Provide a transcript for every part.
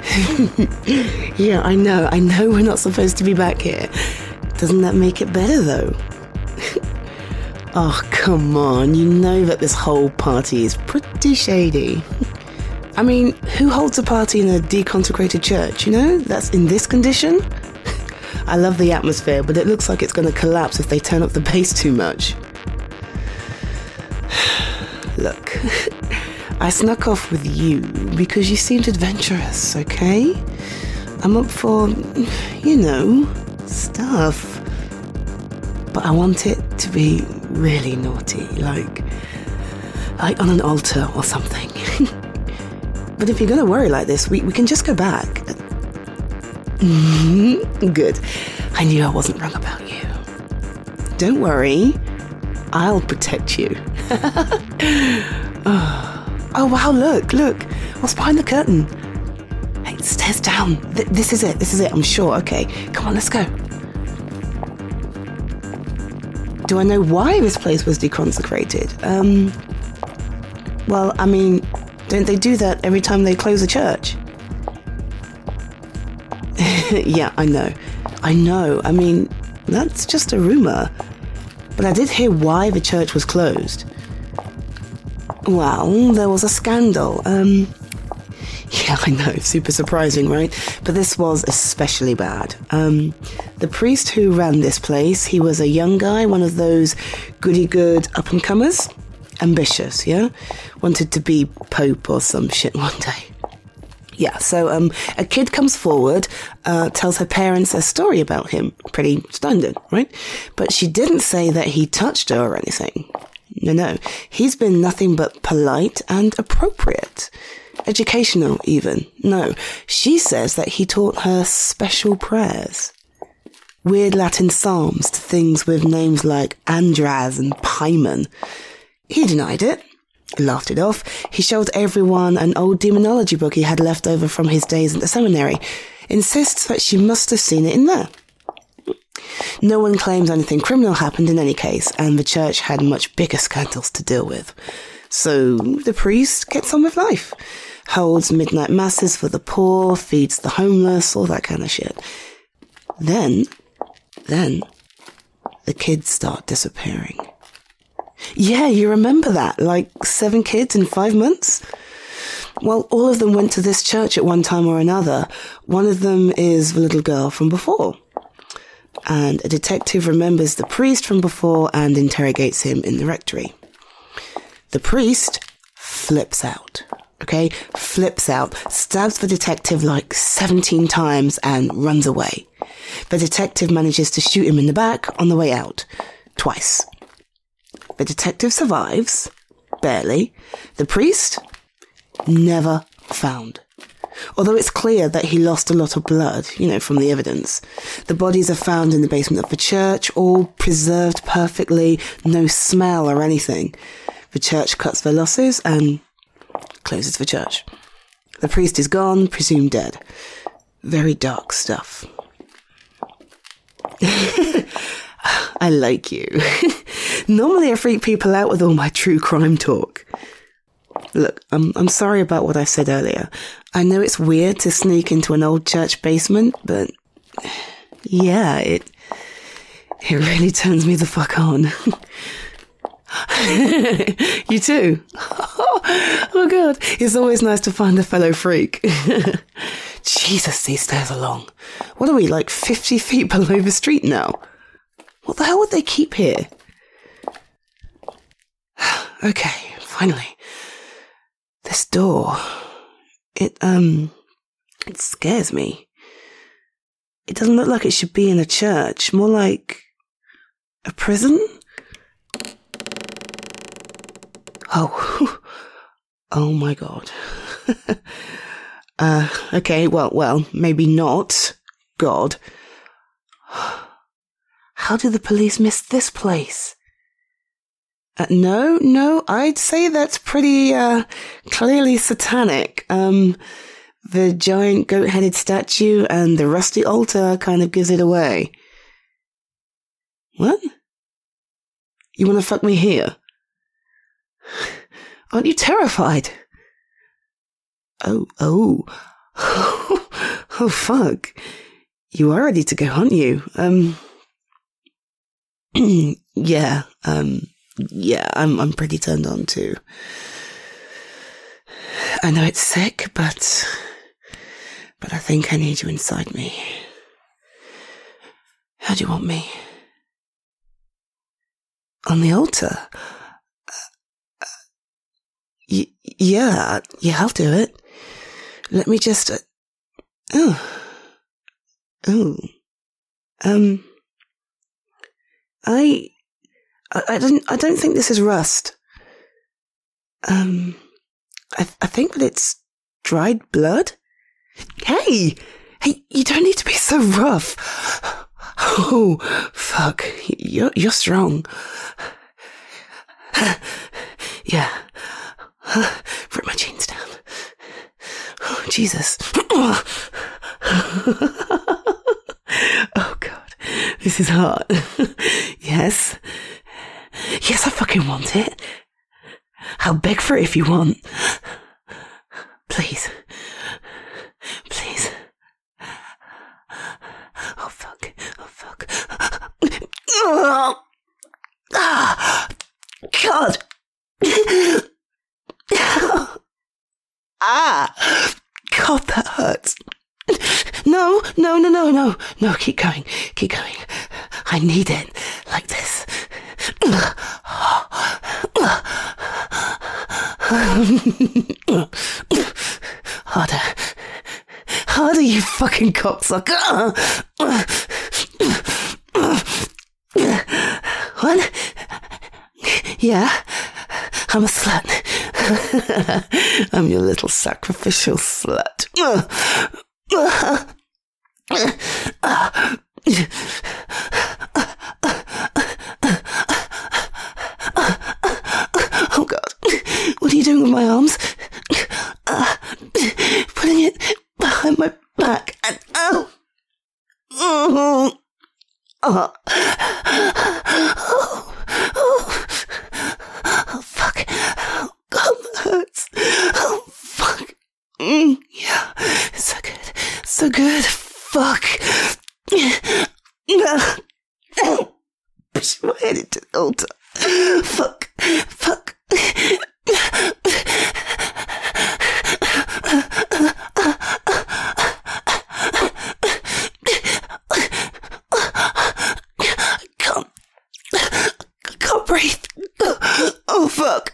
Yeah, I know we're not supposed to be back here. Doesn't that make it better, though? Oh, come on, you know that this whole party is pretty shady. I mean, who holds a party in a deconsecrated church, you know? That's in this condition? I love the atmosphere, but it looks like it's going to collapse if they turn up the bass too much. Look, I snuck off with you because you seemed adventurous, okay? I'm up for, you know, stuff. But I want it to be really naughty, like on an altar or something. But if you're going to worry like this, we can just go back. Good. I knew I wasn't wrong about you. Don't worry. I'll protect you. Oh, wow, look. What's behind the curtain? Hey, stairs down. This is it, I'm sure. Okay, come on, let's go. Do I know why this place was deconsecrated? Well, I mean, don't they do that every time they close a church? Yeah, I know. I mean, that's just a rumor. But I did hear why the church was closed. Well, there was a scandal. Yeah, I know, super surprising, right? But this was especially bad. The priest who ran this place, he was a young guy, one of those goody-good up-and-comers. Ambitious, yeah? Wanted to be pope or some shit one day. Yeah, so a kid comes forward, tells her parents a story about him. Pretty standard, right? But she didn't say that he touched her or anything. No. He's been nothing but polite and appropriate. Educational, even. No, she says that he taught her special prayers. Weird Latin psalms to things with names like Andras and Paimon. He denied it. Laughed it off. He showed everyone an old demonology book he had left over from his days at the seminary. Insists that she must have seen it in there. No one claims anything criminal happened in any case, and the church had much bigger scandals to deal with. So the priest gets on with life. Holds midnight masses for the poor, feeds the homeless, all that kind of shit. Then, the kids start disappearing. Yeah, you remember that? Like 7 kids in 5 months? Well, all of them went to this church at one time or another. One of them is the little girl from before. And a detective remembers the priest from before and interrogates him in the rectory. The priest flips out. Okay? Flips out, stabs the detective like 17 times and runs away. The detective manages to shoot him in the back on the way out. Twice. The detective survives, barely. The priest, never found. Although it's clear that he lost a lot of blood, from the evidence. The bodies are found in the basement of the church, all preserved perfectly, no smell or anything. The church cuts their losses and closes the church. The priest is gone, presumed dead. Very dark stuff. I like you. Normally I freak people out with all my true crime talk. Look, I'm sorry about what I said earlier. I know it's weird to sneak into an old church basement, but yeah, it really turns me the fuck on. You too? Oh god, it's always nice to find a fellow freak. Jesus, these stairs are long. What are we, like 50 feet below the street now? What the hell would they keep here? Okay, finally. This door, it scares me. It doesn't look like it should be in a church, more like a prison? Oh my god. Okay, well, maybe not. God. How did the police miss this place? No, I'd say that's pretty, clearly satanic. The giant goat-headed statue and the rusty altar kind of gives it away. What? You want to fuck me here? Aren't you terrified? Oh. Oh, fuck. You are ready to go, aren't you? Yeah, I'm pretty turned on too. I know it's sick, but I think I need you inside me. How do you want me? On the altar? Yeah, I'll do it. Let me just... I don't think this is rust. I think that it's dried blood. Hey, you don't need to be so rough. Oh, fuck, you're strong. Yeah. Rip my jeans down. Oh, Jesus. Oh, God. This is hard. Yes. Yes, I fucking want it. I'll beg for it if you want. Please. Please. Oh, fuck. Oh, fuck. Oh. God. God, that hurts. No, keep going. I need it, like this. Harder, you fucking cocksucker. What? Yeah, I'm a slut. I'm your little sacrificial slut. Oh, God. What are you doing with my arms? Putting it behind my back and... Oh! Oh! Oh! Oh, fuck. Oh, God, that hurts. Oh, fuck. Yeah, so good. So good. Fuck. Push my head into the altar. Fuck. I can't breathe. Oh, fuck.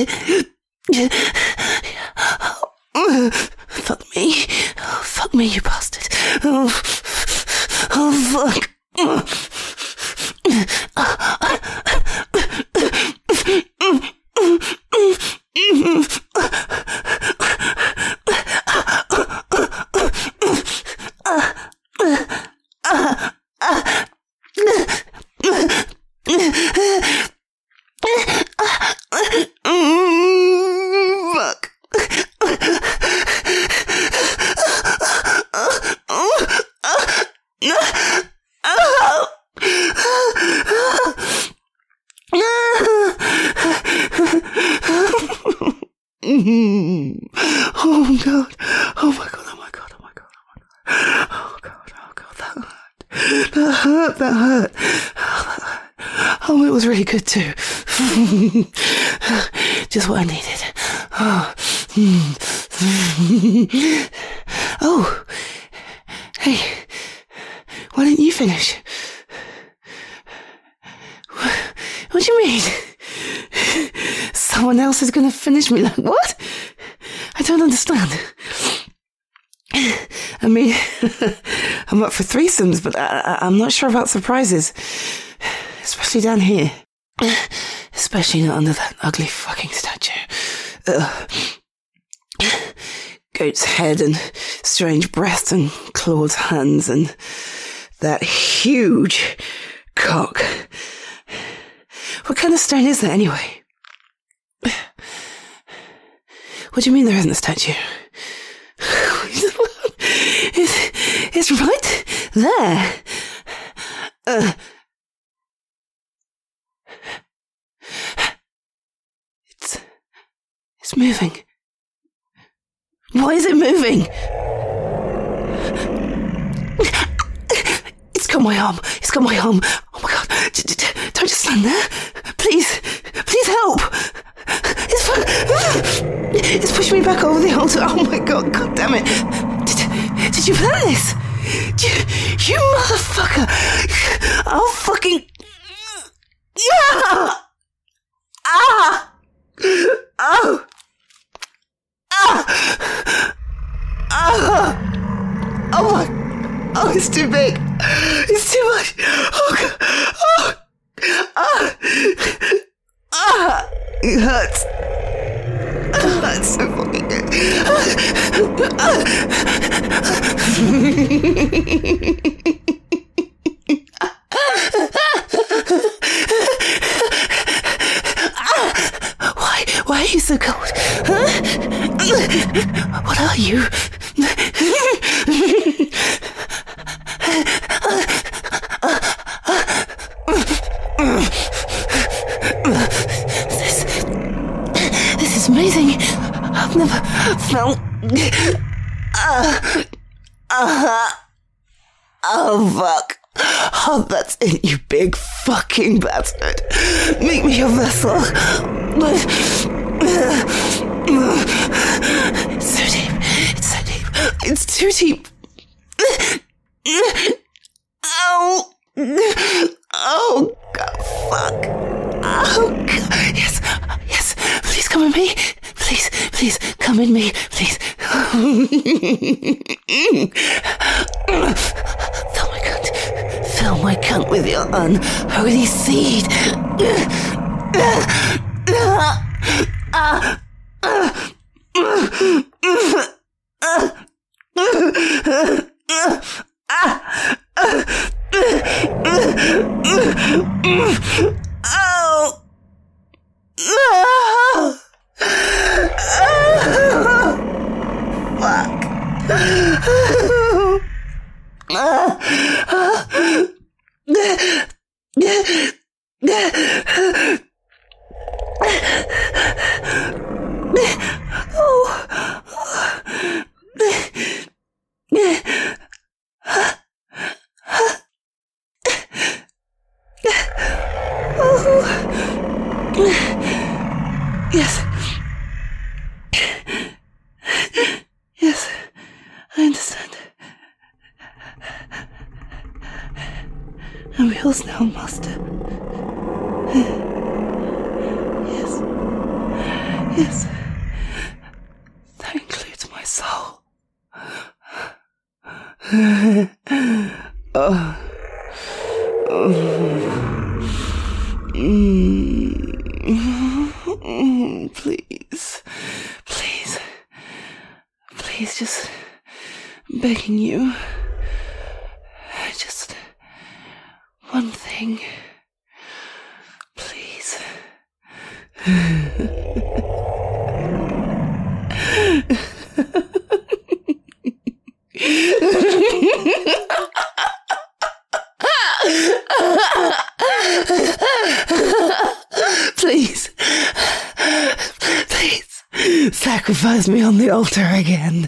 Fuck me. Oh, fuck me, you bastard. Oh, fuck. Oh, God. Oh, my God. That hurt. Oh, it was really good too. Just what I needed. Oh. Hey. Why didn't you finish? What do you mean? Someone else is going to finish me? Like, what? I don't understand. I mean, I'm up for threesomes, but I'm not sure about surprises. Especially down here. Especially not under that ugly fucking statue. Goat's head and strange breasts and clawed hands and that huge cock. What kind of stone is that anyway? What do you mean there isn't a statue? It's right there. It's moving. Why is it moving? got my arm. It's got my arm. Oh my God. Don't just stand there. Please help. It's pushing me back over the altar. Oh my God. God damn it. Did you plan this? You motherfucker. I'll fucking... Yeah! Ah! Oh! Ah! Ah! Oh my... Oh, it's too big. It's too much. Oh, God. Oh! Ah! Ah! It hurts. That's so fucking good. Why are you so cold? Huh? What are you? This is amazing. I've never felt... Oh, fuck. Oh, that's it, you big fucking bastard. Make me your vessel. It's so deep. It's so deep. It's too deep. Oh. Oh, God, fuck. Oh, God. Yes. Yes. Please come with me. Please, come in me. Please. Fill my cunt with your unholy seed. Yes. Yes, I understand. I'm yours now, Master. Yes. That includes my soul. Please, just begging you. Just one thing. Please. Please, sacrifice me on the altar again.